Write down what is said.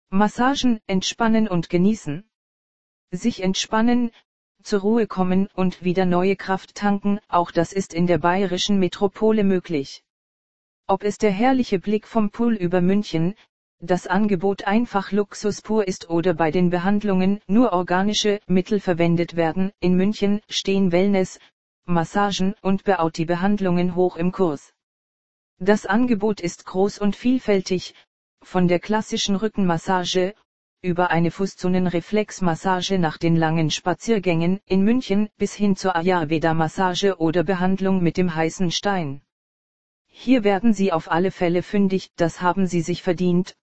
Massagen, entspannen und genießen. Sich entspannen, zur Ruhe kommen und wieder neue Kraft tanken, auch das ist in der bayerischen Metropole möglich. Ob es der herrliche Blick vom Pool über München, das Angebot einfach Luxus pur ist oder bei den Behandlungen nur organische Mittel verwendet werden, in München stehen Wellness, Massagen und Beauty-Behandlungen hoch im Kurs. Das Angebot ist groß und vielfältig, von der klassischen Rückenmassage, über eine Fußzonenreflexmassage nach den langen Spaziergängen in München bis hin zur Ayurveda-Massage oder Behandlung mit dem heißen Stein. Hier werden Sie auf alle Fälle fündig, das haben Sie sich verdient,